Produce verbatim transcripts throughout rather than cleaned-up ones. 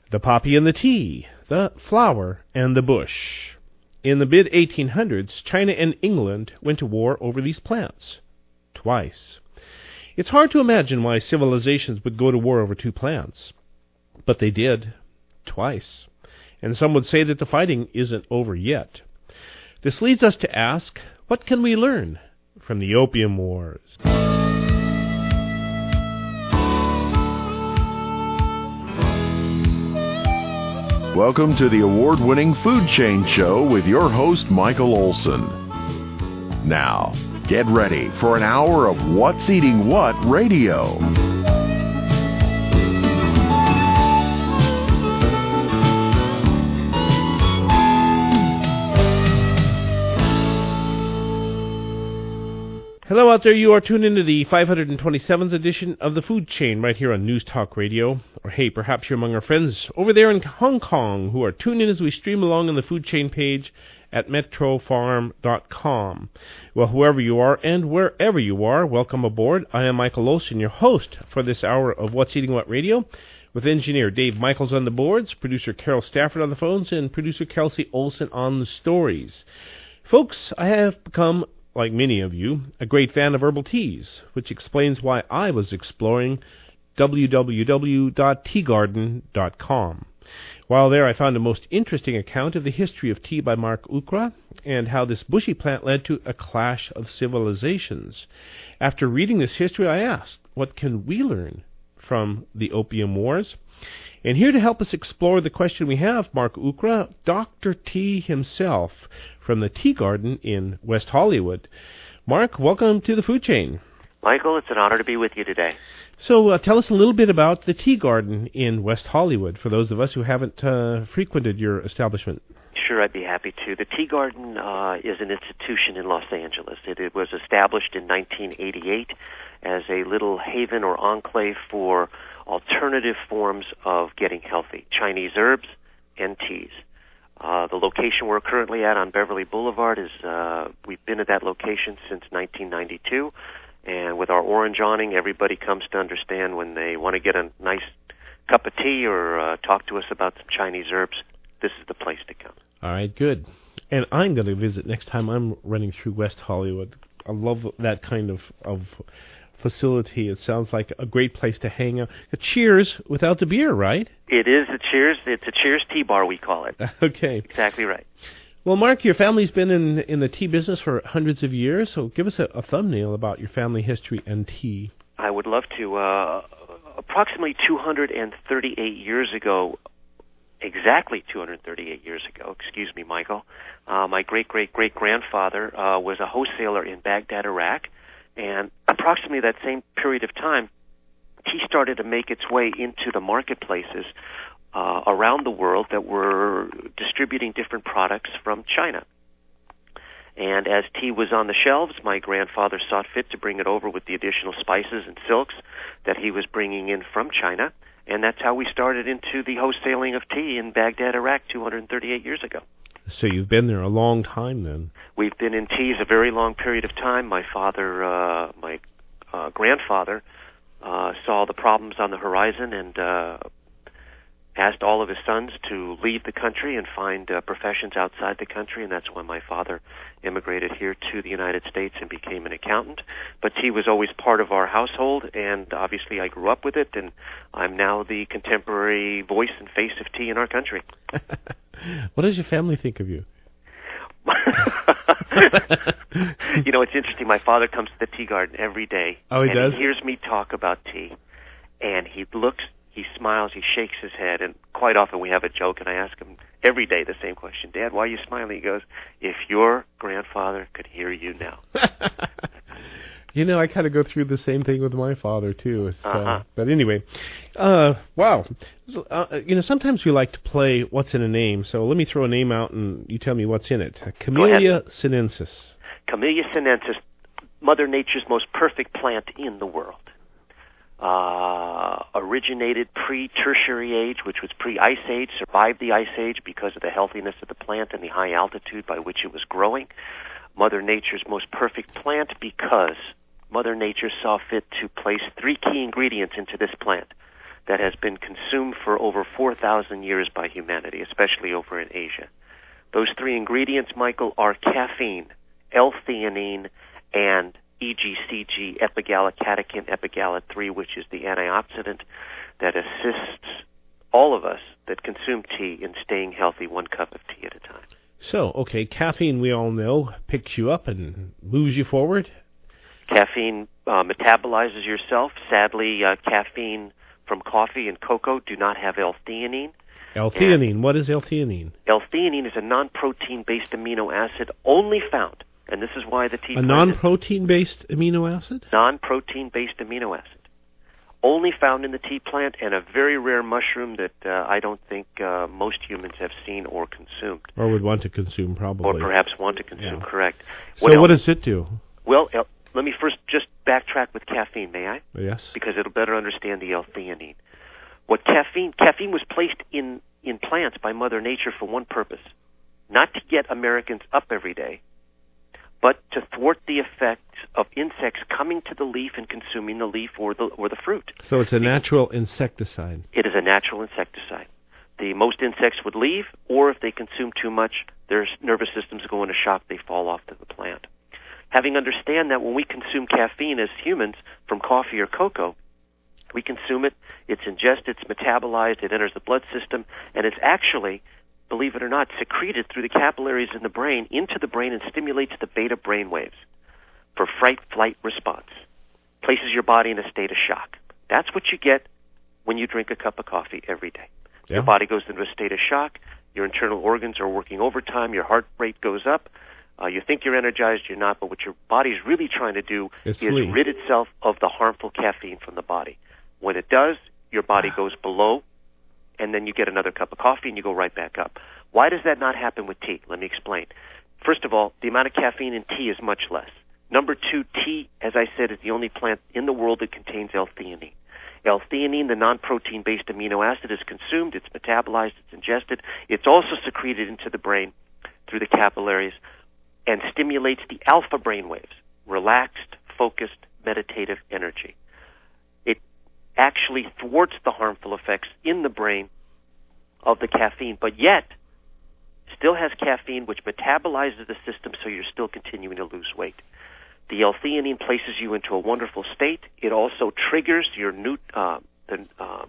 The poppy and the tea, the flower and the bush. In the mid eighteen hundreds, China and England went to war over these plants. Twice. It's hard to imagine why civilizations would go to war over two plants. But they did. Twice. And some would say that the fighting isn't over yet. This leads us to ask, what can we learn from the Opium Wars? Welcome to the award-winning Food Chain Show with your host, Michael Olson. Now, get ready for an hour of What's Eating What radio. Hello out there, you are tuned into the five hundred twenty-seventh edition of the Food Chain right here on News Talk Radio. Or hey, perhaps you're among our friends over there in Hong Kong who are tuned in as we stream along on the Food Chain page at metro farm dot com. Well, whoever you are and wherever you are, welcome aboard. I am Michael Olson, your host for this hour of What's Eating What Radio, with engineer Dave Michaels on the boards, producer Carol Stafford on the phones, and producer Kelsey Olson on the stories. Folks, I have become, like many of you, a great fan of herbal teas, which explains why I was exploring w w w dot tea garden dot com. While there, I found a most interesting account of the history of tea by Mark Ukra and how this bushy plant led to a clash of civilizations. After reading this history, I asked, what can we learn from the Opium Wars? And here to help us explore the question we have, Mark Ukra, Doctor T himself, from the Tea Garden in West Hollywood. Mark, welcome to the Food Chain. Michael, it's an honor to be with you today. So uh, tell us a little bit about the Tea Garden in West Hollywood, for those of us who haven't uh, frequented your establishment. Sure, I'd be happy to. The Tea Garden uh, is an institution in Los Angeles. It, it was established in nineteen eighty-eight as a little haven or enclave for alternative forms of getting healthy, Chinese herbs and teas. Uh, the location we're currently at on Beverly Boulevard is, uh, we've been at that location since nineteen ninety-two, and with our orange awning, everybody comes to understand when they want to get a nice cup of tea or uh, talk to us about some Chinese herbs, this is the place to come. All right, good. And I'm going to visit next time I'm running through West Hollywood. I love that kind of, of facility. It sounds like a great place to hang out. A Cheers without the beer, right? It is a Cheers. It's a Cheers tea bar, we call it. Okay. Exactly right. Well, Mark, your family's been in in the tea business for hundreds of years, so give us a, a thumbnail about your family history and tea. I would love to. Uh, approximately two hundred thirty-eight years ago, exactly two hundred thirty-eight years ago, excuse me, Michael, uh, my great-great-great-grandfather uh, was a wholesaler in Baghdad, Iraq, and approximately that same period of time, tea started to make its way into the marketplaces uh, around the world that were distributing different products from China. And as tea was on the shelves, my grandfather saw fit to bring it over with the additional spices and silks that he was bringing in from China, and that's how we started into the wholesaling of tea in Baghdad, Iraq, two hundred thirty-eight years ago. So you've been there a long time then. We've been in teas a very long period of time. My father, uh, my uh, grandfather, uh, saw the problems on the horizon and uh, asked all of his sons to leave the country and find uh, professions outside the country, and that's when my father immigrated here to the United States and became an accountant. But tea was always part of our household, and obviously I grew up with it, and I'm now the contemporary voice and face of tea in our country. What does your family think of you? You know, it's interesting. My father comes to the Tea Garden every day. Oh, he and does? he hears me talk about tea, and he looks, he smiles, he shakes his head, and quite often we have a joke, and I ask him every day the same question, Dad, why are you smiling? He goes, if your grandfather could hear you now. You know, I kind of go through the same thing with my father, too. It's, uh-huh. uh, but anyway, uh, wow. Uh, you know, sometimes we like to play what's in a name, so let me throw a name out and you tell me what's in it. Camellia sinensis. Camellia sinensis, Mother Nature's most perfect plant in the world. Uh, originated pre-tertiary age, which was pre-ice age, survived the ice age because of the healthiness of the plant and the high altitude by which it was growing. Mother Nature's most perfect plant because Mother Nature saw fit to place three key ingredients into this plant. that has been consumed for over four thousand years by humanity, especially over in Asia. Those three ingredients, Michael, are caffeine, L-theanine, and E G C G, epigallocatechin epigallate three, which is the antioxidant that assists all of us that consume tea in staying healthy one cup of tea at a time. So, okay, caffeine, we all know, picks you up and moves you forward. Caffeine uh, metabolizes yourself. Sadly, uh, caffeine from coffee and cocoa do not have L-theanine. L-theanine, and what is L-theanine? L-theanine is a non-protein-based amino acid only found, and this is why the tea A non-protein-based amino acid? Non-protein-based amino acid. Only found in the tea plant, and a very rare mushroom that uh, I don't think uh, most humans have seen or consumed. Or would want to consume, probably. Or perhaps want to consume, yeah. correct. So what, what does it do? Well, uh, let me first just backtrack with caffeine, may I? Yes. Because it'll better understand the L-theanine. What caffeine, caffeine was placed in, in plants by Mother Nature for one purpose, not to get Americans up every day, but to thwart the effects of insects coming to the leaf and consuming the leaf or the or the fruit. So it's a natural insecticide. It is a natural insecticide. The most insects would leave, or if they consume too much, their nervous systems go into shock, they fall off to the plant. Having understand that when we consume caffeine as humans from coffee or cocoa, we consume it, it's ingested, it's metabolized, it enters the blood system, and it's actually, believe it or not, secreted through the capillaries in the brain into the brain and stimulates the beta brain waves for fright-flight response. Places your body in a state of shock. That's what you get when you drink a cup of coffee every day. Yeah. Your body goes into a state of shock, your internal organs are working overtime, your heart rate goes up, uh, you think you're energized, you're not, but what your body's really trying to do it's is sleep. rid itself of the harmful caffeine from the body. When it does, your body goes below, and then you get another cup of coffee and you go right back up. Why does that not happen with tea? Let me explain. First of all, the amount of caffeine in tea is much less. Number two, tea, as I said, is the only plant in the world that contains L-theanine. L-theanine, the non-protein-based amino acid, is consumed, it's metabolized, it's ingested. It's also secreted into the brain through the capillaries and stimulates the alpha brain waves, relaxed, focused, meditative energy. It actually thwarts the harmful effects in the brain of the caffeine, but yet still has caffeine, which metabolizes the system, so you're still continuing to lose weight. The L-theanine places you into a wonderful state. It also triggers your new, uh, the, uh,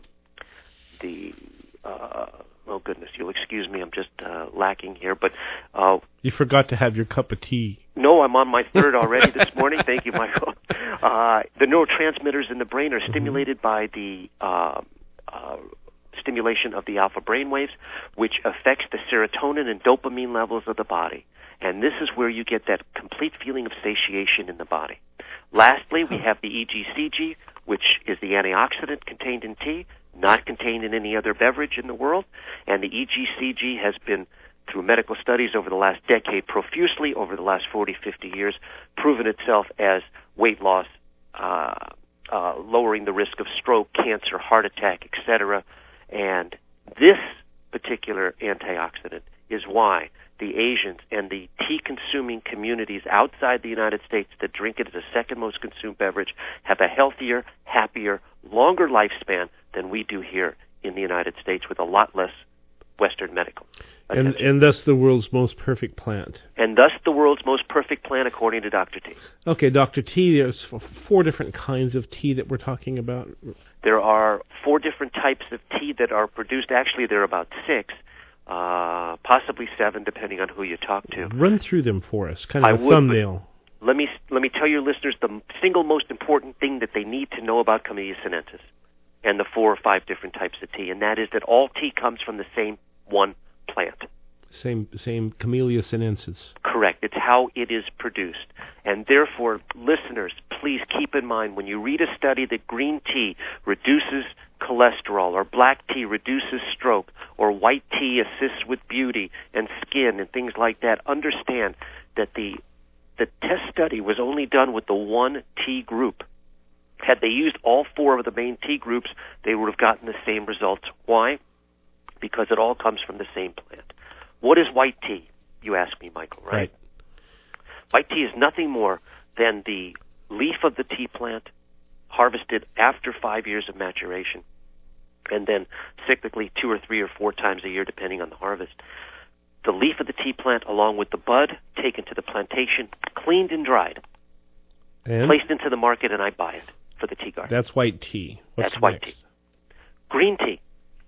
the uh, oh goodness, you'll excuse me, I'm just uh, lacking here, but uh, you forgot to have your cup of tea. No, I'm on my third already this morning. Thank you, Michael. Uh, the neurotransmitters in the brain are stimulated by the uh, uh, stimulation of the alpha brainwaves, which affects the serotonin and dopamine levels of the body. And this is where you get that complete feeling of satiation in the body. Lastly, we have the E G C G, which is the antioxidant contained in tea, not contained in any other beverage in the world. And the E G C G has been, through medical studies over the last decade, profusely, over the last forty, fifty years, proven itself as weight loss, uh, uh, lowering the risk of stroke, cancer, heart attack, et cetera. And this particular antioxidant is why the Asians and the tea-consuming communities outside the United States that drink it as a second most consumed beverage have a healthier, happier, longer lifespan than we do here in the United States with a lot less Western medical attention. And, and thus the world's most perfect plant. And thus the world's most perfect plant, according to Doctor T. Okay, Doctor T, there's four different kinds of tea that we're talking about. There are four different types of tea that are produced. Actually, there are about six, uh, possibly seven, depending on who you talk to. Run through them for us, kind of I a would, thumbnail. Let me let me tell your listeners the single most important thing that they need to know about Camellia sinensis and the four or five different types of tea, and that is that all tea comes from the same one plant. Same same Camellia sinensis. Correct. It's how it is produced. And therefore, listeners, please keep in mind when you read a study that green tea reduces cholesterol, or black tea reduces stroke, or white tea assists with beauty and skin and things like that, understand that the the test study was only done with the one tea group. Had they used all four of the main tea groups, they would have gotten the same results. Why? Because it all comes from the same plant. What is white tea? You ask me, Michael, right? Right. White tea is nothing more than the leaf of the tea plant harvested after five years of maturation, and then cyclically two or three or four times a year, depending on the harvest. The leaf of the tea plant, along with the bud, taken to the plantation, cleaned and dried, and? placed into the market, and I buy it for the tea garden. That's white tea. What's That's white next? tea. Green tea.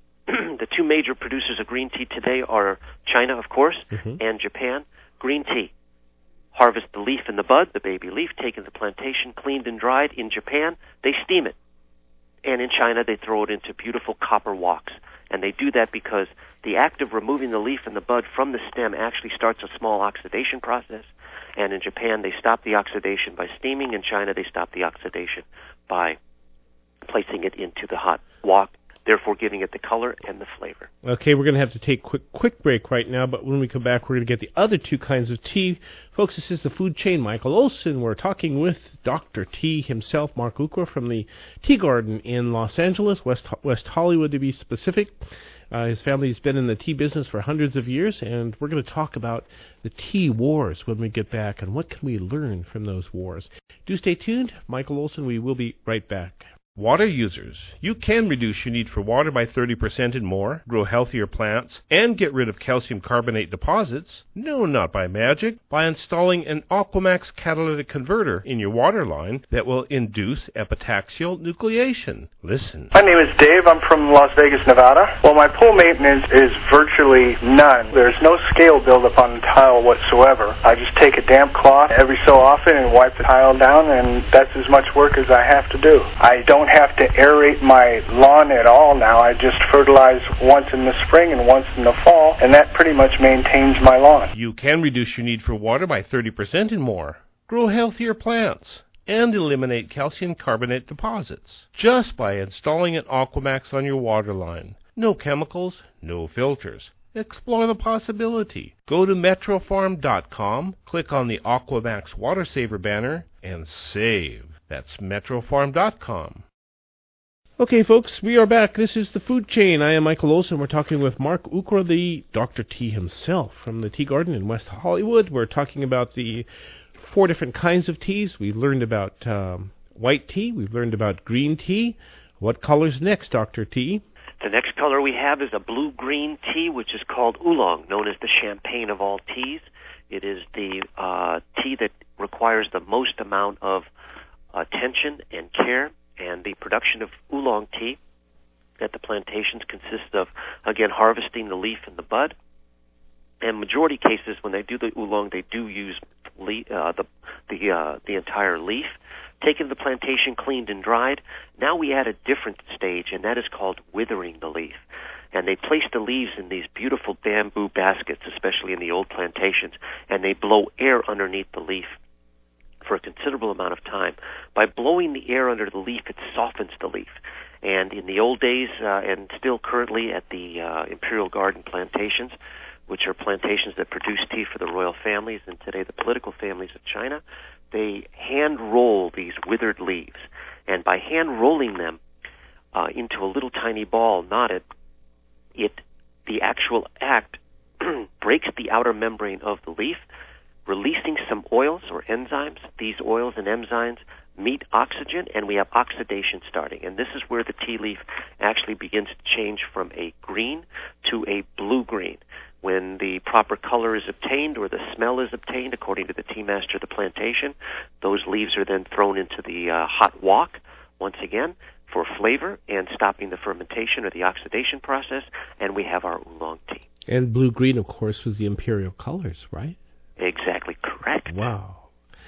The two major producers of green tea today are China, of course, mm-hmm. and Japan. Green tea. Harvest the leaf and the bud, the baby leaf, taken to the plantation, cleaned and dried. In Japan, they steam it. And in China, they throw it into beautiful copper woks. And they do that because the act of removing the leaf and the bud from the stem actually starts a small oxidation process. And in Japan, they stop the oxidation by steaming. In China, they stop the oxidation by placing it into the hot wok, therefore giving it the color and the flavor. Okay, we're going to have to take a quick, quick break right now, but when we come back, we're going to get the other two kinds of tea. Folks, this is the Food Chain. Michael Olson. We're talking with Doctor T himself, Mark Ukra, from the Tea Garden in Los Angeles, West, West Hollywood to be specific. Uh, his family's been in the tea business for hundreds of years, and we're going to talk about the tea wars when we get back, and what can we learn from those wars. Do stay tuned. Michael Olson, we will be right back. Water users, you can reduce your need for water by thirty percent and more, grow healthier plants, and get rid of calcium carbonate deposits. No, not by magic. By installing an Aquamax catalytic converter in your water line that will induce epitaxial nucleation. Listen. My name is Dave. I'm from Las Vegas, Nevada. Well, my pool maintenance is virtually none. There's no scale buildup on the tile whatsoever. I just take a damp cloth every so often and wipe the tile down, and that's as much work as I have to do. I don't have to aerate my lawn at all now. I just fertilize once in the spring and once in the fall, and that pretty much maintains my lawn. You can reduce your need for water by thirty percent and more, grow healthier plants, and eliminate calcium carbonate deposits just by installing an Aquamax on your water line. No chemicals, no filters. Explore the possibility. Go to metro farm dot com, click on the Aquamax Water Saver banner, and save. That's metro farm dot com. Okay, folks, we are back. This is the Food Chain. I am Michael Olson. We're talking with Mark Ukra, the Doctor T himself, from the Tea Garden in West Hollywood. We're talking about the four different kinds of teas. We've learned about um, white tea. We've learned about green tea. What color's next, Doctor T? The next color we have is a blue-green tea, which is called oolong, known as the champagne of all teas. It is the uh, tea that requires the most amount of attention and care. And the production of oolong tea at the plantations consists of, again, harvesting the leaf and the bud. And majority cases, when they do the oolong, they do use le- uh, the the uh, the entire leaf. Taken to the plantation, cleaned and dried. Now we add a different stage, and that is called withering the leaf. And they place the leaves in these beautiful bamboo baskets, especially in the old plantations, and they blow air underneath the leaf for a considerable amount of time. By blowing the air under the leaf, it softens the leaf. And in the old days, uh, and still currently at the uh, Imperial Garden plantations, which are plantations that produce tea for the royal families and today the political families of China, they hand roll these withered leaves. And by hand rolling them uh, into a little tiny ball, knotted, it the actual act breaks the outer membrane of the leaf, releasing some oils or enzymes. These oils and enzymes meet oxygen, and we have oxidation starting. And this is where the tea leaf actually begins to change from a green to a blue-green. When the proper color is obtained or the smell is obtained, according to the tea master of the plantation, those leaves are then thrown into the uh, hot wok, once again, for flavor and stopping the fermentation or the oxidation process, and we have our oolong tea. And blue-green, of course, was the imperial colors, right? Exactly correct. Wow.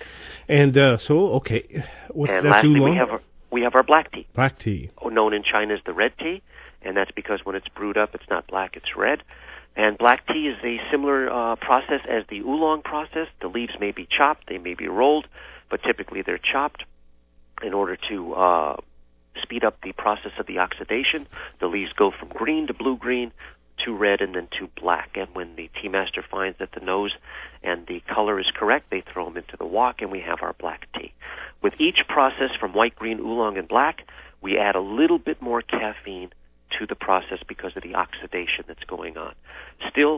And uh, so, okay, what's and that lastly, oolong? we have our, we have our black tea. Black tea. Known in China as the red tea, and that's because when it's brewed up, it's not black, it's red. And black tea is a similar uh, process as the oolong process. The leaves may be chopped, they may be rolled, but typically they're chopped in order to uh, speed up the process of the oxidation. The leaves go from green to blue-green, to red, and then to black. And when the tea master finds that the nose and the color is correct, they throw them into the wok, and we have our black tea. With each process from white, green, oolong, and black, we add a little bit more caffeine to the process because of the oxidation that's going on. Still,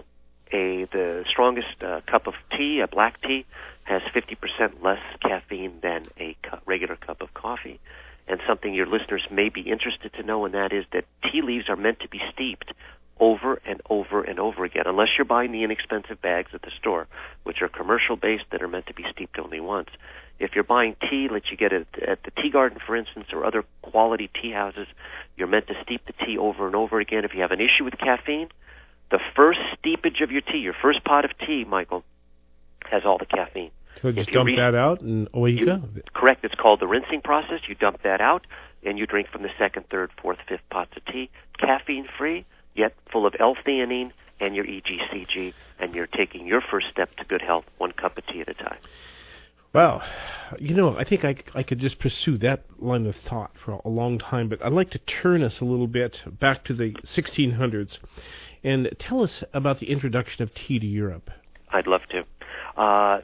a the strongest uh, cup of tea, a black tea, has fifty percent less caffeine than a cu- regular cup of coffee. and something your listeners may be interested to know, and that is that tea leaves are meant to be steeped over and over and over again, unless you're buying the inexpensive bags at the store, which are commercial-based that are meant to be steeped only once. If you're buying tea that you get at, at the tea garden, for instance, or other quality tea houses, you're meant to steep the tea over and over again. If you have an issue with caffeine, the first steepage of your tea, your first pot of tea, Michael, has all the caffeine. So just dump re- that out and away you, you go? Correct. It's called the rinsing process. You dump that out, and you drink from the second, third, fourth, fifth pots of tea, caffeine-free, yet full of L-theanine and your E G C G, and you're taking your first step to good health, one cup of tea at a time. Well, you know, I think I, I could just pursue that line of thought for a long time, but I'd like to turn us a little bit back to the sixteen hundreds and tell us about the introduction of tea to Europe. I'd love to. Uh,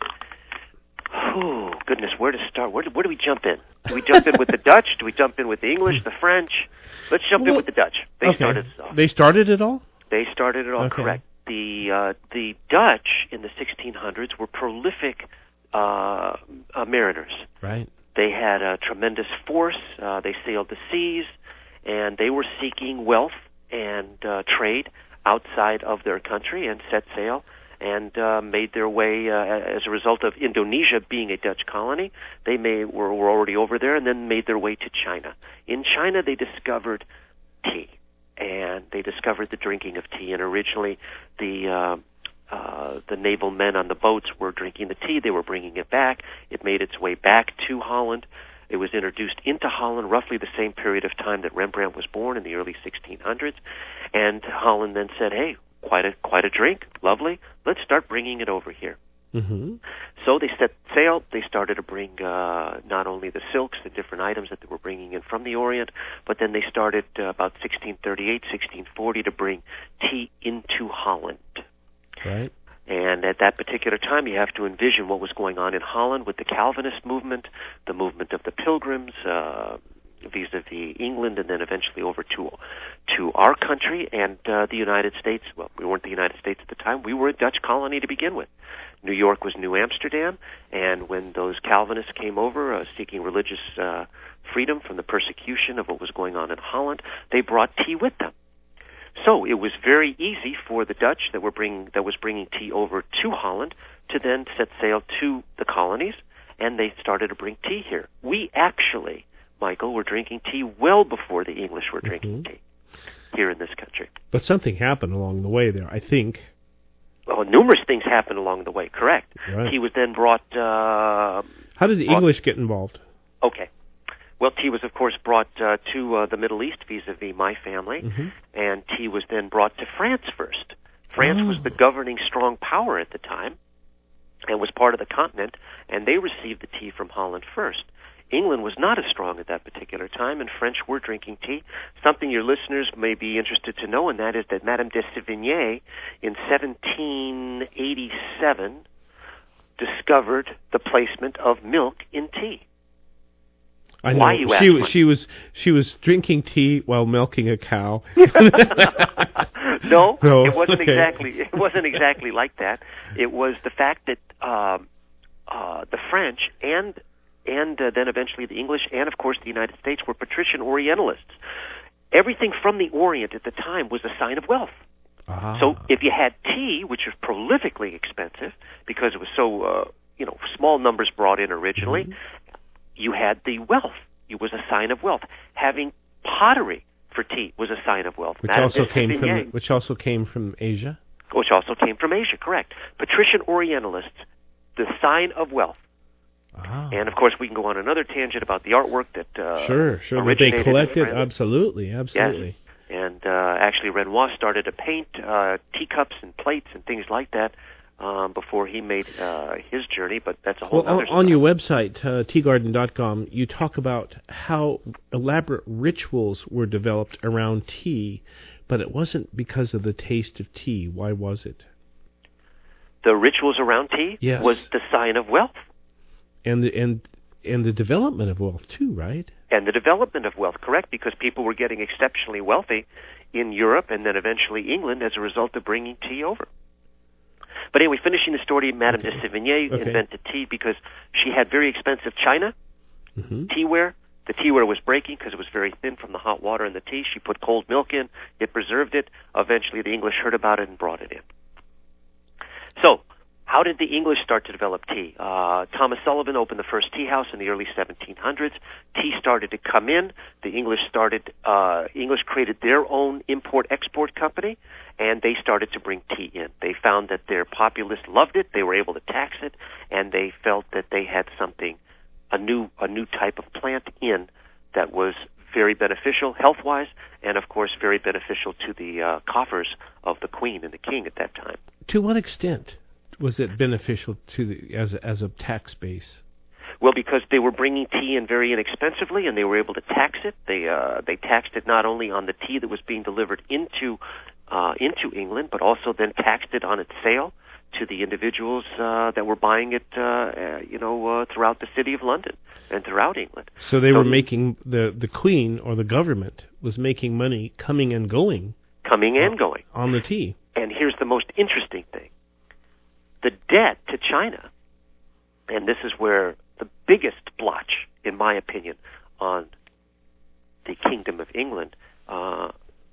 oh, goodness, where to start? Where do, where do we jump in? Do we jump in with the Dutch? Do we jump in with the English, the French? Let's jump well, in with the Dutch. They okay. started it all. They started it all? They started it all, okay. correct. The uh, the Dutch in the sixteen hundreds were prolific uh, uh, mariners. Right. They had a tremendous force. Uh, they sailed the seas, and they were seeking wealth and uh, trade outside of their country and set sail and uh, made their way, uh, as a result of Indonesia being a Dutch colony, they may, were, were already over there and then made their way to China. In China, they discovered tea, and they discovered the drinking of tea, and originally the uh, uh, the naval men on the boats were drinking the tea. They were bringing it back. It made its way back to Holland. It was introduced into Holland roughly the same period of time that Rembrandt was born, in the early sixteen hundreds, and Holland then said, hey, quite a quite a drink, lovely, let's start bringing it over here. Mm-hmm. So they set sail. They started to bring uh, not only the silks, the different items that they were bringing in from the Orient, but then they started uh, about sixteen thirty-eight, sixteen forty to bring tea into Holland. Right. And at that particular time, you have to envision what was going on in Holland with the Calvinist movement, the movement of the Pilgrims, uh, vis-a-vis England, and then eventually over to to our country and uh, the United States. Well, we weren't the United States at the time. We were a Dutch colony to begin with. New York was New Amsterdam, and when those Calvinists came over uh, seeking religious uh, freedom from the persecution of what was going on in Holland, they brought tea with them. So it was very easy for the Dutch that were bringing that was bringing tea over to Holland to then set sail to the colonies, and they started to bring tea here. We actually, Michael, were drinking tea well before the English were drinking mm-hmm. tea here in this country. But something happened along the way there, I think. Well, numerous things happened along the way, correct. Right. Tea was then brought... Uh, How did the brought, English get involved? Okay. Well, tea was, of course, brought uh, to uh, the Middle East vis-a-vis my family, mm-hmm. and tea was then brought to France first. France oh. was the governing strong power at the time and was part of the continent, and they received the tea from Holland first. England was not as strong at that particular time, and French were drinking tea. Something your listeners may be interested to know, and that is that Madame de Sévigné, in seventeen eighty-seven, discovered the placement of milk in tea. I know. Why you ask? She, she was she was drinking tea while milking a cow. no, no, it wasn't okay. exactly. It wasn't exactly like that. It was the fact that um, uh, the French and and uh, then eventually the English and of course the United States were patrician Orientalists. Everything from the Orient at the time was a sign of wealth. Ah. So if you had tea, which was prolifically expensive because it was so uh, you know small numbers brought in originally. Mm-hmm. You had the wealth. It was a sign of wealth. Having pottery for tea was a sign of wealth. Which also came from which also came from Asia. Which also came from Asia, correct. Patrician Orientalists, the sign of wealth. Ah. And of course, we can go on another tangent about the artwork that uh, sure, sure. originated They collected in absolutely, absolutely. Yes. And uh, actually, Renoir started to paint uh, teacups and plates and things like that. Um, before he made uh, his journey, but that's a whole well, other on, on your website, uh, tea garden dot com, you talk about how elaborate rituals were developed around tea, but it wasn't because of the taste of tea. Why was it? The rituals around tea yes. was the sign of wealth. And the, and, and the development of wealth, too, right? And the development of wealth, correct, because people were getting exceptionally wealthy in Europe and then eventually England as a result of bringing tea over. But anyway, finishing the story, Madame okay. de Sévigné okay. invented tea because she had very expensive china, mm-hmm. teaware, The tea ware was breaking because it was very thin from the hot water in the tea. She put cold milk in. It preserved it. Eventually, the English heard about it and brought it in. So, how did the English start to develop tea? Uh, Thomas Sullivan opened the first tea house in the early seventeen hundreds. Tea started to come in. The English started, uh, English created their own import-export company, and they started to bring tea in. They found that their populace loved it. They were able to tax it, and they felt that they had something, a new, a new type of plant in that was very beneficial health-wise, and of course very beneficial to the uh, coffers of the Queen and the King at that time. To what extent was it beneficial to the as a, as a tax base? Well, because they were bringing tea in very inexpensively, and they were able to tax it. They uh, they taxed it not only on the tea that was being delivered into uh, into England, but also then taxed it on its sale to the individuals uh, that were buying it, uh, uh, you know, uh, throughout the city of London and throughout England. So they so were making the the Queen or the government was making money coming and going, coming and going on the tea. And here's the most interesting thing. The debt to China, and this is where the biggest blotch, in my opinion, on the Kingdom of England uh,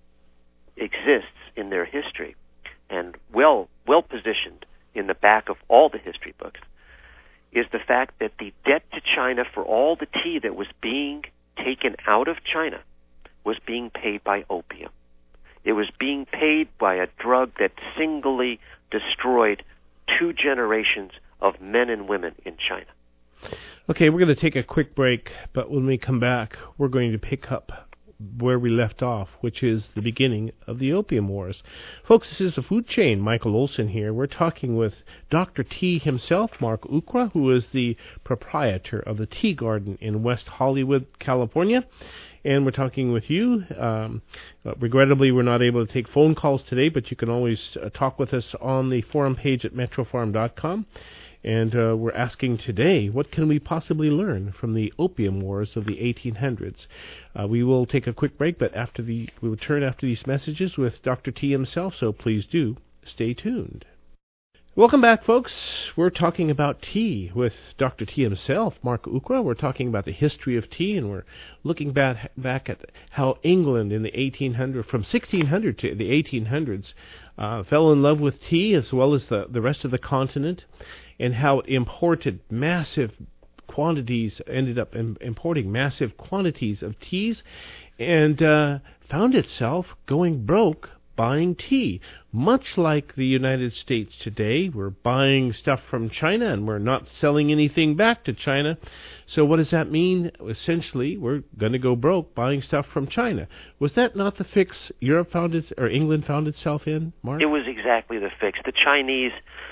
exists in their history, and well well positioned in the back of all the history books, is the fact that the debt to China for all the tea that was being taken out of China was being paid by opium. It was being paid by a drug that singly destroyed two generations of men and women in China. Okay, we're going to take a quick break, but when we come back, we're going to pick up where we left off, which is the beginning of the Opium Wars. Folks, this is the Food Chain. Michael Olson here. We're talking with Doctor T himself, Mark Ukra, who is the proprietor of the Tea Garden in West Hollywood, California. And we're talking with you. Um, uh, regrettably, we're not able to take phone calls today, but you can always uh, talk with us on the forum page at metro farm dot com. And uh, we're asking today, what can we possibly learn from the Opium Wars of the eighteen hundreds? Uh, we will take a quick break, but after the we will return after these messages with Doctor T himself, so please do stay tuned. Welcome back, folks. We're talking about tea with Doctor T himself, Mark Ukra. We're talking about the history of tea, and we're looking back back at how England in the eighteen hundreds, from sixteen hundred to the eighteen hundreds, uh, fell in love with tea as well as the, the rest of the continent, and how it imported massive quantities, ended up im- importing massive quantities of teas, and uh, found itself going broke buying tea. Much like the United States today, we're buying stuff from China and we're not selling anything back to China. So what does that mean? Essentially, we're going to go broke buying stuff from China. Was that not the fix Europe found it, or England found itself in, Mark? It was exactly the fix. The Chinese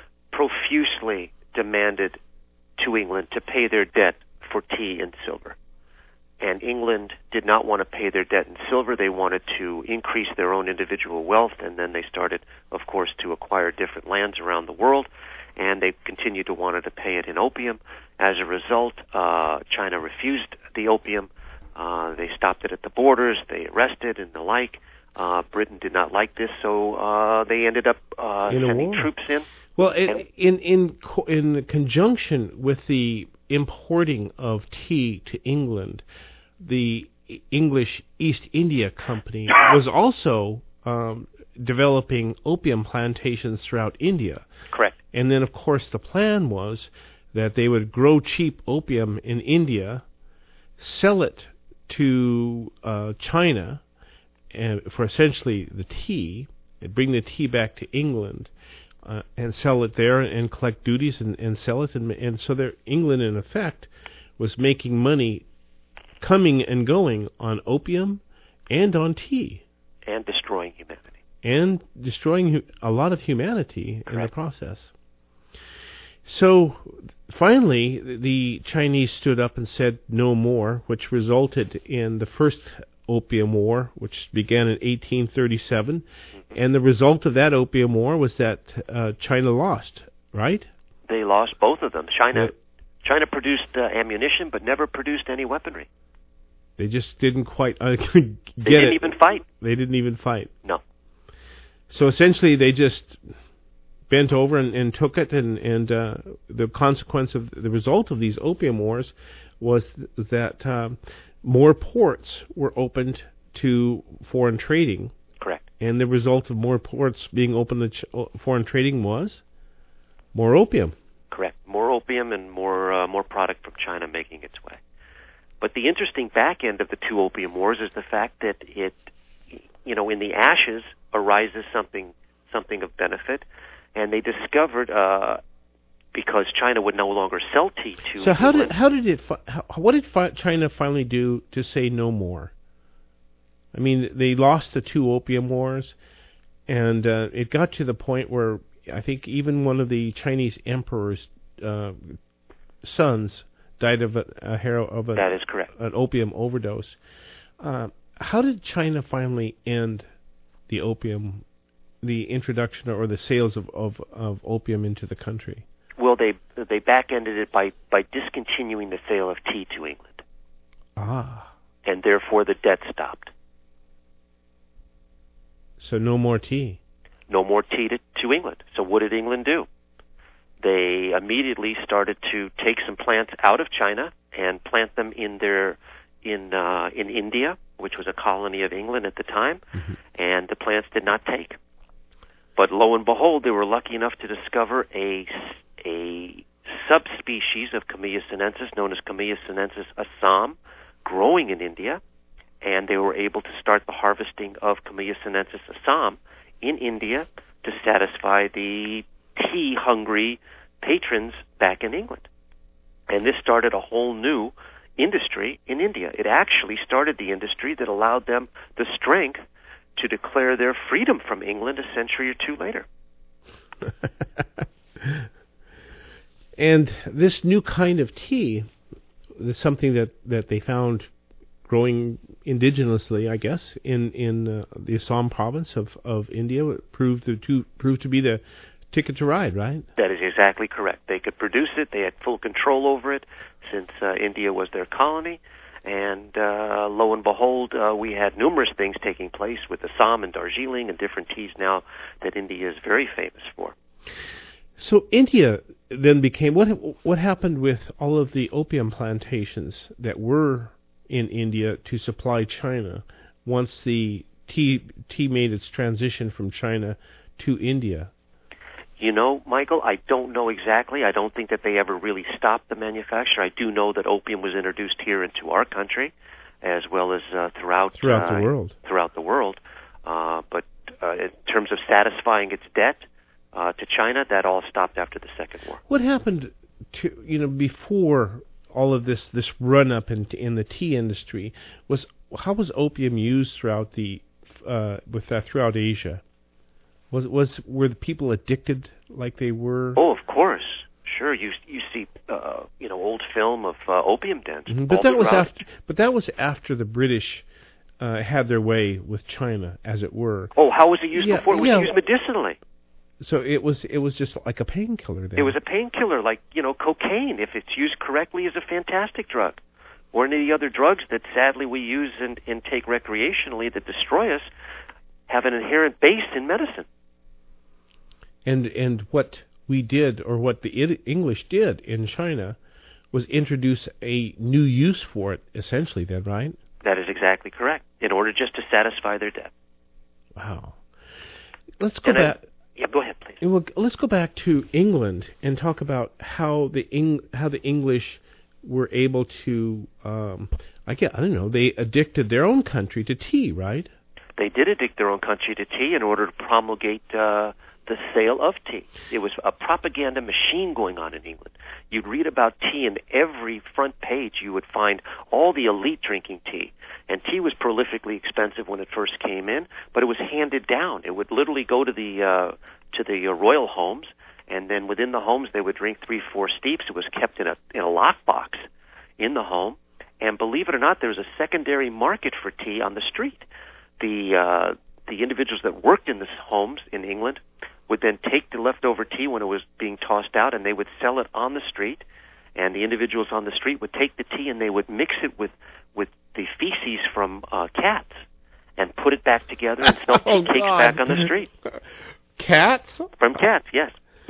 profusely demanded to England to pay their debt for tea and silver. And England did not want to pay their debt in silver. They wanted to increase their own individual wealth, and then they started, of course, to acquire different lands around the world, and they continued to want to pay it in opium. As a result, uh, China refused the opium. Uh, they stopped it at the borders. They arrested and the like. Uh, Britain did not like this, so uh, they ended up uh, in sending war. troops in. Well, in in in, co- in conjunction with the importing of tea to England, the English East India Company was also um, developing opium plantations throughout India. Correct. And then, of course, the plan was that they would grow cheap opium in India, sell it to uh, China and for essentially the tea, and bring the tea back to England, uh, and sell it there and collect duties and, and sell it. And, and so there, England, in effect, was making money coming and going on opium and on tea. And destroying humanity. And destroying hu- a lot of humanity Correct. in the process. So finally, the Chinese stood up and said no more, which resulted in the first Opium War, which began in eighteen thirty-seven. Mm-hmm. And the result of that Opium War was that uh, China lost, right? They lost both of them. China, Yeah. China produced uh, ammunition, but never produced any weaponry. They just didn't quite uh, get it. They didn't even fight. They didn't even fight. No. So essentially, they just bent over and, and took it, and, and uh, the consequence of the result of these opium wars was th- that um, more ports were opened to foreign trading. Correct. And the result of more ports being open to ch- foreign trading was more opium. Correct. More opium and more uh, more product from China making its way. But the interesting back end of the two opium wars is the fact that it, you know, in the ashes arises something something of benefit, and they discovered uh, because China would no longer sell tea to. So how England, did how did it fi- how, what did fi- China finally do to say no more? I mean, they lost the two opium wars, and uh, it got to the point where I think even one of the Chinese emperor's uh, sons died of a, a hero of a, that is correct. an opium overdose. Uh, how did China finally end the opium, the introduction or the sales of, of, of opium into the country? Well, they they back-ended it by, by discontinuing the sale of tea to England. Ah. And therefore the debt stopped. So no more tea. No more tea to, to England. So what did England do? They immediately started to take some plants out of China and plant them in their in uh, in India, which was a colony of England at the time, mm-hmm. and the plants did not take. But lo and behold, they were lucky enough to discover a a subspecies of Camellia sinensis known as Camellia sinensis Assam growing in India, and they were able to start the harvesting of Camellia sinensis Assam in India to satisfy the tea-hungry patrons back in England. And this started a whole new industry in India. It actually started the industry that allowed them the strength to declare their freedom from England a century or two later. And this new kind of tea is something that, that they found growing indigenously, I guess, in in uh, the Assam province of, of India. It proved to, to proved to be the ticket to ride, right? That is exactly correct. They could produce it. They had full control over it since uh, India was their colony. And uh, lo and behold, uh, we had numerous things taking place with Assam and Darjeeling and different teas now that India is very famous for. So India then became, what what happened with all of the opium plantations that were in India to supply China once the tea tea made its transition from China to India? You know, Michael, I don't know exactly. I don't think that they ever really stopped the manufacture. I do know that opium was introduced here into our country, as well as uh, throughout throughout uh, the world. Throughout the world, uh, but uh, in terms of satisfying its debt uh, to China, that all stopped after the Second War. What happened to you know before all of this this run up in in the tea industry? Was how was opium used throughout the uh, with uh, throughout Asia? Was was were the people addicted like they were? Oh, of course, sure. You you see, uh, you know, old film of uh, opium dens. Mm-hmm. But that was after. But that was after the British uh, had their way with China, as it were. Oh, how was it used yeah, before? It was yeah. used medicinally. So it was it was just like a painkiller then. It was a painkiller, like you know, cocaine. If it's used correctly, is a fantastic drug. Or any of the other drugs that sadly we use and, and take recreationally that destroy us have an inherent base in medicine. And and what we did, or what the I- English did in China, was introduce a new use for it, essentially, then, right? That is exactly correct, in order just to satisfy their debt. Wow. Let's go and back. I, yeah, go ahead, please. Well, let's go back to England and talk about how the Eng- how the English were able to, um, I guess, I don't know, they addicted their own country to tea, right? They did addict their own country to tea in order to promulgate uh, the sale of tea. It was a propaganda machine going on in England. You'd read about tea in every front page. You would find all the elite drinking tea. And tea was prolifically expensive when it first came in, but it was handed down. It would literally go to the uh, to the uh, royal homes, and then within the homes they would drink three, four steeps. It was kept in a in a lockbox in the home. And believe it or not, there was a secondary market for tea on the street. The uh, the individuals that worked in the homes in England would then take the leftover tea when it was being tossed out, and they would sell it on the street. And the individuals on the street would take the tea and they would mix it with, with the feces from uh, cats and put it back together and sell tea oh, cakes God. back on the street. Cats? From cats, yes.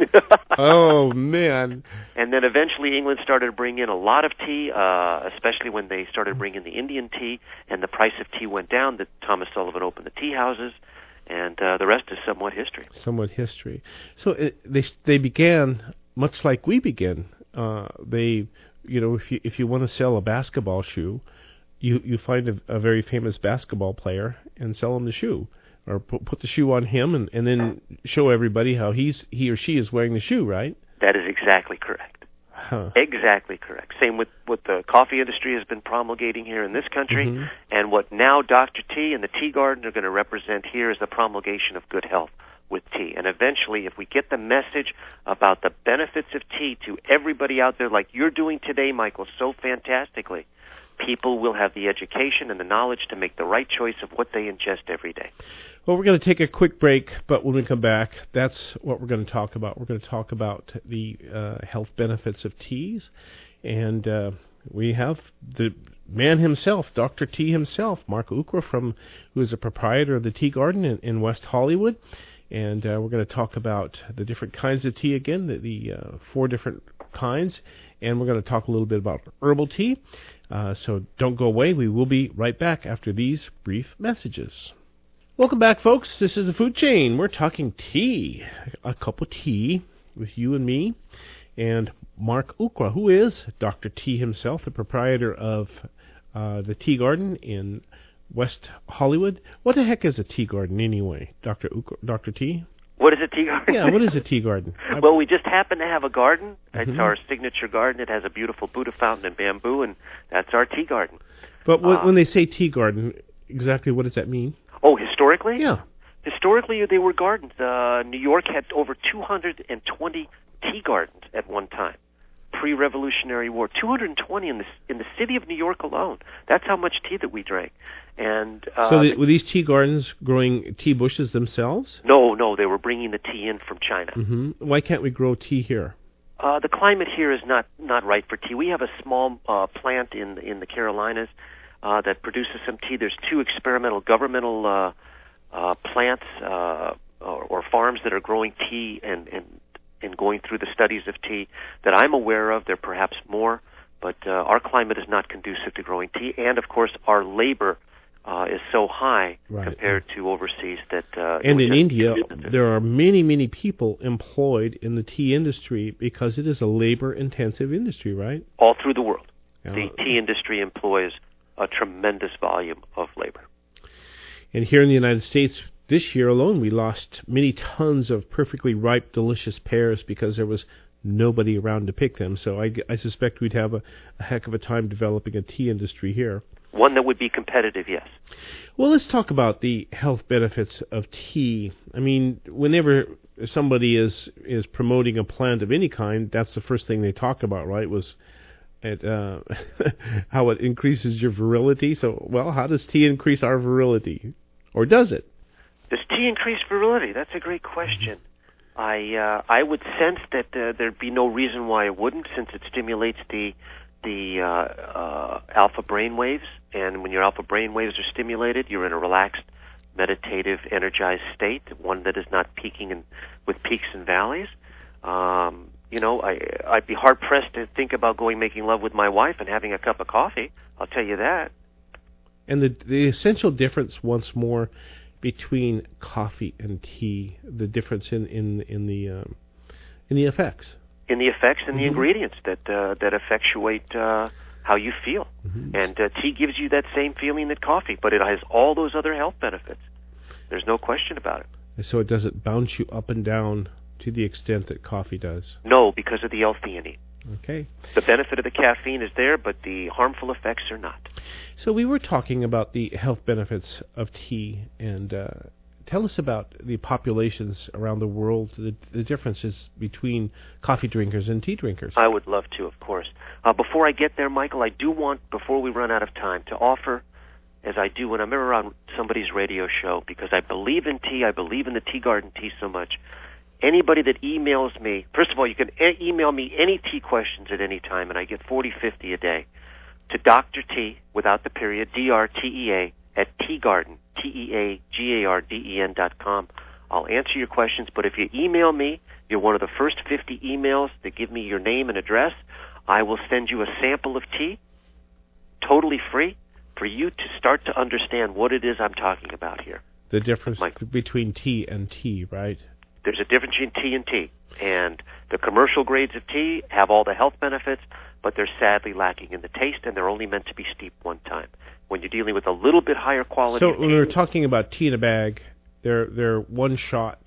Oh, man. And then eventually England started to bring in a lot of tea, uh, especially when they started bringing the Indian tea, and the price of tea went down. That Thomas Sullivan opened the tea houses, and uh, the rest is somewhat history. Somewhat history. So it, they they began much like we began. Uh, they, you know, if you if you want to sell a basketball shoe, you you find a, a very famous basketball player and sell him the shoe, or put, put the shoe on him, and, and then show everybody how he's he or she is wearing the shoe, right? That is exactly correct. Huh. Exactly correct. Same with what the coffee industry has been promulgating here in this country, Mm-hmm. and what now Doctor T and the Tea Garden are going to represent here is the promulgation of good health with tea. And eventually, if we get the message about the benefits of tea to everybody out there, like you're doing today, Michael, so fantastically, people will have the education and the knowledge to make the right choice of what they ingest every day. Well, we're going to take a quick break, but when we come back, that's what we're going to talk about. We're going to talk about the uh, health benefits of teas, and uh, we have the man himself, Doctor T himself, Mark Ukra, from who is a proprietor of the Tea Garden in, in West Hollywood, and uh, we're going to talk about the different kinds of tea again, the, the uh, four different kinds, and we're going to talk a little bit about herbal tea. Uh, so don't go away. We will be right back after these brief messages. Welcome back, folks. This is the Food Chain. We're talking tea, a cup of tea with you and me, and Mark Ukra, who is Doctor T himself, the proprietor of uh, the Tea Garden in West Hollywood. What the heck is a tea garden anyway, Doctor Ukra, Doctor T? What is a tea garden? Yeah, what is a tea garden? Well, we just happen to have a garden. It's Mm-hmm. our signature garden. It has a beautiful Buddha fountain and bamboo, and that's our tea garden. But when, uh, when they say tea garden, exactly what does that mean? Oh, historically? Yeah. Historically, they were gardens. Uh, New York had over two hundred twenty tea gardens at one time, pre-Revolutionary War. two hundred twenty in the in the city of New York alone. That's how much tea that we drank. And uh, so the, were these tea gardens growing tea bushes themselves? No, no, they were bringing the tea in from China. Mm-hmm. Why can't we grow tea here? Uh, the climate here is not, not right for tea. We have a small uh, plant in in the Carolinas uh, that produces some tea. There's two experimental governmental uh, uh, plants uh, or, or farms that are growing tea and, and and going through the studies of tea that I'm aware of. There are perhaps more, but uh, our climate is not conducive to growing tea. And, of course, our labor uh, is so high right. compared to overseas that... Uh, and in India, there. there are many, many people employed in the tea industry because it is a labor-intensive industry, right? All through the world. Uh, the tea industry employs a tremendous volume of labor. And here in the United States, this year alone, we lost many tons of perfectly ripe, delicious pears because there was nobody around to pick them. So I, I suspect we'd have a, a heck of a time developing a tea industry here. One that would be competitive, yes. Well, let's talk about the health benefits of tea. I mean, whenever somebody is, is promoting a plant of any kind, that's the first thing they talk about, right, was it, uh, how it increases your virility. So, well, how does tea increase our virility? Or does it? Does tea increase virility? That's a great question. I uh, I would sense that uh, there'd be no reason why it wouldn't, since it stimulates the the uh, uh, alpha brain waves, and when your alpha brain waves are stimulated, you're in a relaxed, meditative, energized state, one that is not peaking in, with peaks and valleys. Um, you know, I I'd be hard pressed to think about going making love with my wife and having a cup of coffee. I'll tell you that. And the the essential difference, once more, between coffee and tea, the difference in in in the um, in the effects, in the effects and mm-hmm. the ingredients that uh, that effectuate uh, how you feel, mm-hmm. and uh, tea gives you that same feeling that coffee, but it has all those other health benefits. There's no question about it. And so it doesn't bounce you up and down to the extent that coffee does. No, because of the L-theanine. Okay. The benefit of the caffeine is there, but the harmful effects are not. So we were talking about the health benefits of tea, and uh, tell us about the populations around the world, the, the differences between coffee drinkers and tea drinkers. I would love to, of course. Uh, before I get there, Michael, I do want, before we run out of time, to offer, as I do when I'm ever on somebody's radio show, because I believe in tea, I believe in the Tea Garden tea so much. Anybody that emails me, first of all, you can e- email me any tea questions at any time, and I get forty, fifty a day, to Doctor T, without the period, D R T E A, at Teagarden, T E A G A R D E N dot com. I'll answer your questions. But if you email me, you're one of the first fifty emails that give me your name and address. I will send you a sample of tea, totally free, for you to start to understand what it is I'm talking about here. The difference Mike. between tea and tea, right? There's a difference between tea and tea. And the commercial grades of tea have all the health benefits, but they're sadly lacking in the taste, and they're only meant to be steeped one time. When you're dealing with a little bit higher quality So of when tea, we're talking about tea in a bag, they're, they're one-shot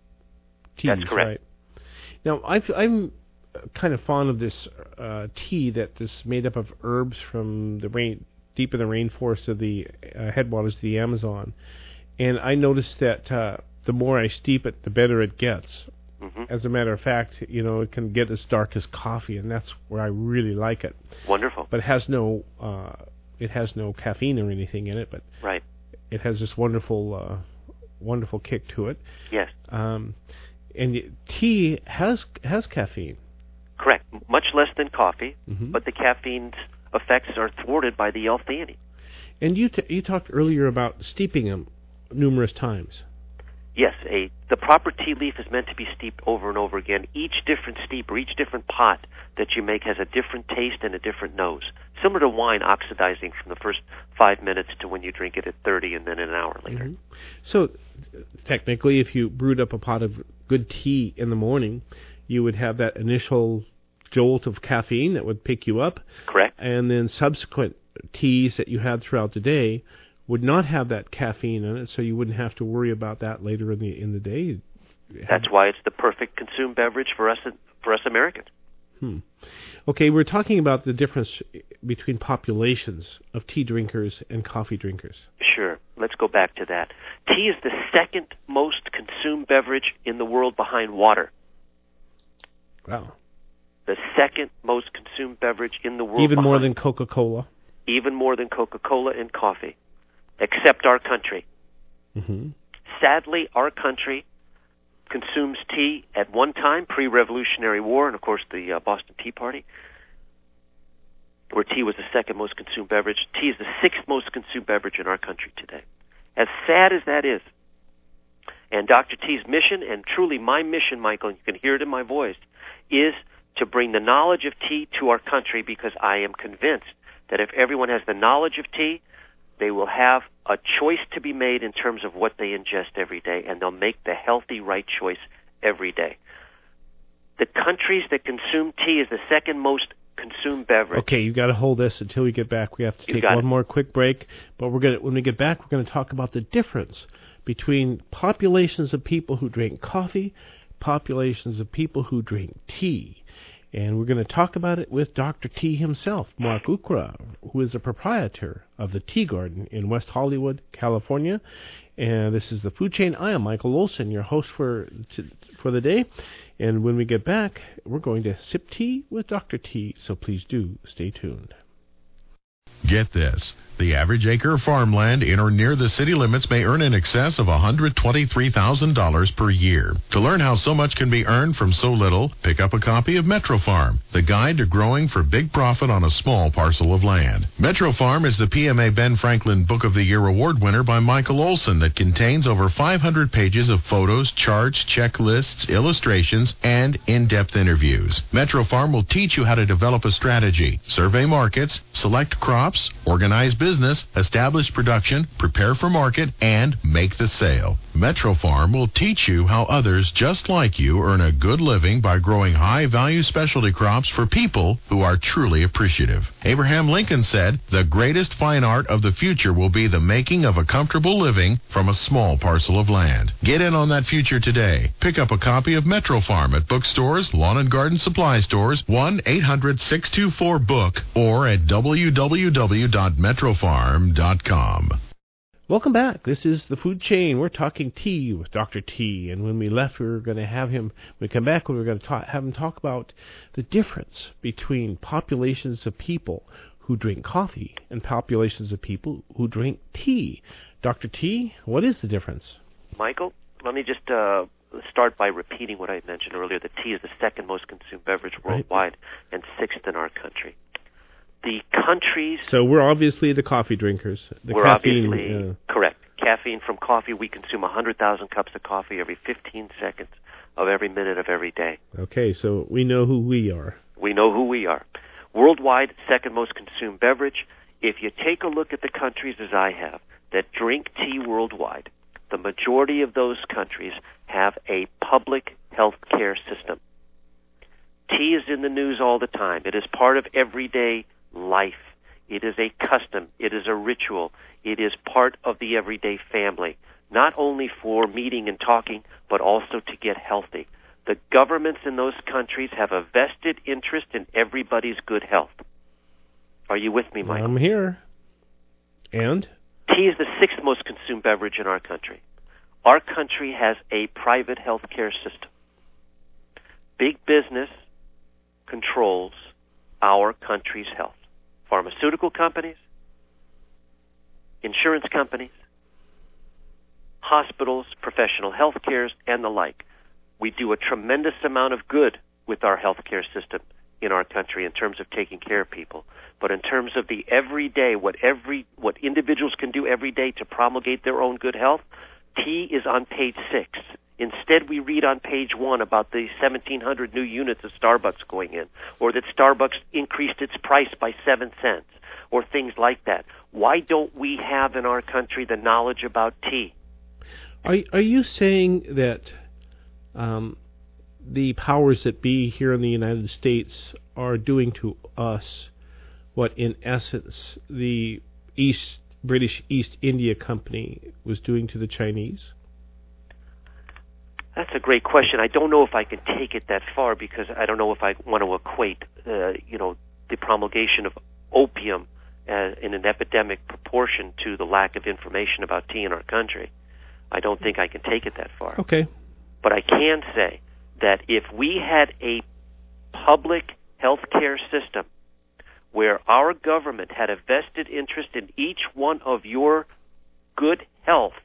teas, That's correct. right? Now, I've, I'm kind of fond of this uh, tea that is made up of herbs from the rain, deep in the rainforest of the uh, headwaters of the Amazon. And I noticed that uh, the more I steep it, the better it gets. Mm-hmm. As a matter of fact, you know, it can get as dark as coffee, and that's where I really like it. Wonderful. But it has no, uh, it has no caffeine or anything in it, but Right. it has this wonderful, uh, wonderful kick to it. Yes. Um, and y- tea has has caffeine. Correct. M- Much less than coffee, Mhm. but the caffeine's effects are thwarted by the L-theanine. And you t- you talked earlier about steeping them numerous times. Yes, a the proper tea leaf is meant to be steeped over and over again. Each different steep or each different pot that you make has a different taste and a different nose. Similar to wine oxidizing from the first five minutes to when you drink it at thirty and then an hour later. Mhm. So, uh, technically, if you brewed up a pot of good tea in the morning, you would have that initial jolt of caffeine that would pick you up. Correct. And then subsequent teas that you had throughout the day would not have that caffeine in it, so you wouldn't have to worry about that later in the in the day. That's why it's the perfect consumed beverage for us for us Americans. Hmm. Okay, we're talking about the difference between populations of tea drinkers and coffee drinkers. Sure. Let's go back to that. Tea is the second most consumed beverage in the world behind water. Wow. The second most consumed beverage in the world. Even more behind- than Coca-Cola. even more than Coca-Cola and coffee, except our country. Mm-hmm. Sadly, our country consumes tea at one time, pre-Revolutionary War, and of course the uh, Boston Tea Party, where tea was the second most consumed beverage. Tea is the sixth most consumed beverage in our country today. As sad as that is, and Doctor T's mission, and truly my mission, Michael, and you can hear it in my voice, is to bring the knowledge of tea to our country, because I am convinced that if everyone has the knowledge of tea, they will have a choice to be made in terms of what they ingest every day, and they'll make the healthy, right choice every day. The countries that consume tea is the second most consumed beverage. Okay, you got to hold this until we get back. We have to You take got one it. more quick break, but we're gonna when we get back, we're going to talk about the difference between populations of people who drink coffee, populations of people who drink tea. And we're going to talk about it with Doctor T himself, Mark Ukra, who is the proprietor of the Tea Garden in West Hollywood, California. And this is the Food Chain. I am Michael Olson, your host for for the day. And when we get back, we're going to sip tea with Doctor T. So please do stay tuned. Get this. The average acre of farmland in or near the city limits may earn in excess of one hundred twenty-three thousand dollars per year. To learn how so much can be earned from so little, pick up a copy of Metro Farm, the guide to growing for big profit on a small parcel of land. Metro Farm is the P M A Ben Franklin Book of the Year award winner by Michael Olson that contains over five hundred pages of photos, charts, checklists, illustrations, and in-depth interviews. Metro Farm will teach you how to develop a strategy, survey markets, select crops, organize business, establish production, prepare for market, and make the sale. Metro Farm will teach you how others just like you earn a good living by growing high-value specialty crops for people who are truly appreciative. Abraham Lincoln said, "The greatest fine art of the future will be the making of a comfortable living from a small parcel of land." Get in on that future today. Pick up a copy of Metro Farm at bookstores, lawn and garden supply stores, one eight hundred six two four book, or at w w w dot metro farm dot com. Welcome back. This is the Food Chain. We're talking tea with Doctor T. And when we left, we were going to have him, when we come back, we were going to talk, have him talk about the difference between populations of people who drink coffee and populations of people who drink tea. Doctor T, what is the difference? Michael, let me just uh, start by repeating what I mentioned earlier. That tea is the second most consumed beverage worldwide, right, and sixth in our country. The countries... So we're obviously the coffee drinkers. The we're caffeine, obviously... uh, correct. caffeine from coffee. We consume one hundred thousand cups of coffee every fifteen seconds of every minute of every day. Okay, so we know who we are. We know who we are. Worldwide, second most consumed beverage. If you take a look at the countries, as I have, that drink tea worldwide, the majority of those countries have a public health care system. Tea is in the news all the time. It is part of everyday life. It is a custom. It is a ritual. It is part of the everyday family, not only for meeting and talking, but also to get healthy. The governments in those countries have a vested interest in everybody's good health. Are you with me, Michael? I'm here. And? Tea is the sixth most consumed beverage in our country. Our country has a private health care system. Big business controls our country's health. Pharmaceutical companies, insurance companies, hospitals, professional health cares, and the like. We do a tremendous amount of good with our health care system in our country in terms of taking care of people. But in terms of the everyday, what every what individuals can do every day to promulgate their own good health, tea is on page six. Instead, we read on page one about the seventeen hundred new units of Starbucks going in, or that Starbucks increased its price by seven cents, or things like that. Why don't we have in our country the knowledge about tea? Are, are you saying that um, the powers that be here in the United States are doing to us what, in essence, the East British East India Company was doing to the Chinese? That's a great question. I don't know if I can take it that far because I don't know if I want to equate, uh, you know, the promulgation of opium uh, in an epidemic proportion to the lack of information about tea in our country. I don't think I can take it that far. Okay. But I can say that if we had a public health care system where our government had a vested interest in each one of your good health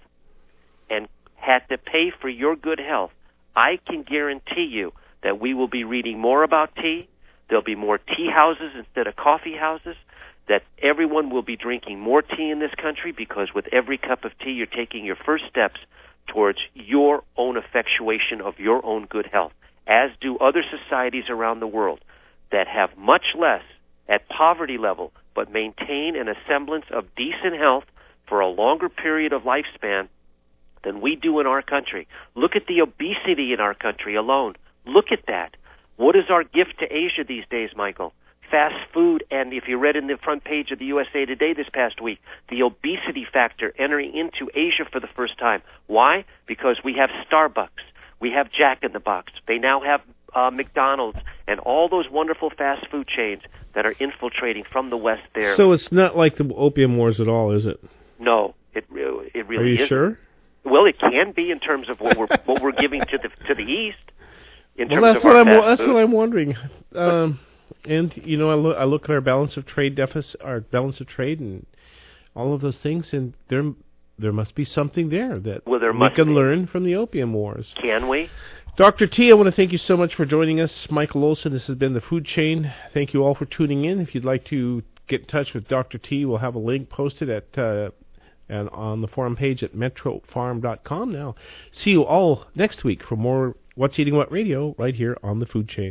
and had to pay for your good health, I can guarantee you that we will be reading more about tea, there'll be more tea houses instead of coffee houses, that everyone will be drinking more tea in this country because with every cup of tea you're taking your first steps towards your own effectuation of your own good health, as do other societies around the world that have much less at poverty level but maintain an semblance of decent health for a longer period of lifespan than we do in our country. Look at the obesity in our country alone. Look at that. What is our gift to Asia these days, Michael? Fast food, and if you read in the front page of the U S A Today this past week, the obesity factor entering into Asia for the first time. Why? Because we have Starbucks. We have Jack in the Box. They now have uh, McDonald's and all those wonderful fast food chains that are infiltrating from the West there. So it's not like the opium wars at all, is it? No, it, it really isn't. Are you isn't. sure? Well, it can be in terms of what we're what we're giving to the to the East. In well, terms that's of what our I'm. fast That's food. what I'm wondering. Um, and you know, I look I look at our balance of trade deficit, our balance of trade, and all of those things, and there there must be something there that well, there we must can be. learn from the opium wars. Can we? Doctor T, I want to thank you so much for joining us. Michael Olson, this has been The Food Chain. Thank you all for tuning in. If you'd like to get in touch with Doctor T, we'll have a link posted at uh, and on the forum page at metro farm dot com. Now, see you all next week for more What's Eating What Radio right here on The Food Chain.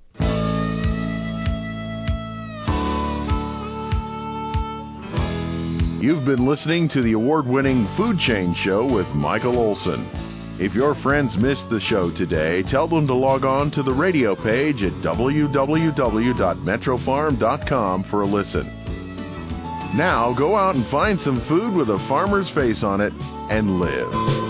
You've been listening to the award-winning Food Chain Show with Michael Olson. If your friends missed the show today, tell them to log on to the radio page at w w w dot metro farm dot com for a listen. Now go out and find some food with a farmer's face on it and live.